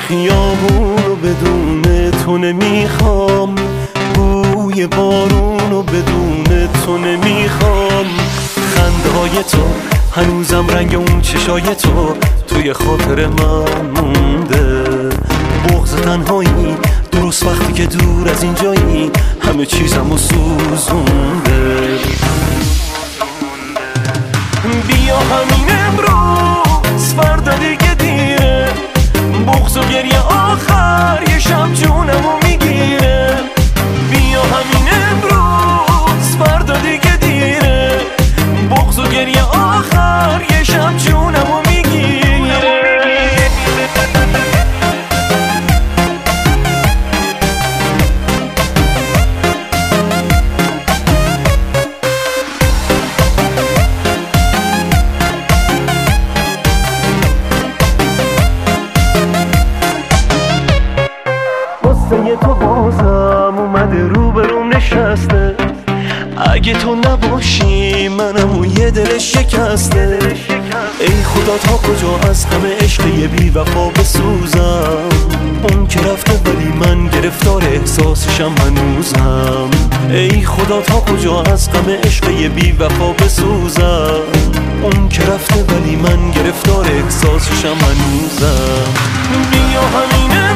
خیابونو بدون تو نمیخوام، بوی بارونو بدون تو نمیخوام، خنده های تو هنوزم رنگ اون چشای تو توی خاطر من مونده. بغض تنهایی درست وقتی که دور از اینجایی همه چیزمو سوزونده. بیا همین امروز فردا دیگه دیره، بغض و گریه آخر یه شب جونمو میگیره. بیا همین امروز فردا دیگه دیره، بغض و گریه آخر یه شب جونمو میگیره. قصه تو بازم اومده روبروم نشسته، اگه تو نباشی منم اون یه دل شکسته. ای خدا تا کجا از همه عشق یه بی وفا بسوزم، اون که رفته ولی من گرفتار احساسشم هنوزم. ای خدا تا کجا از غم عشق یه بی وفا بسوزم، اون که رفته ولی من گرفتار احساسشم هنوزم. بیا همین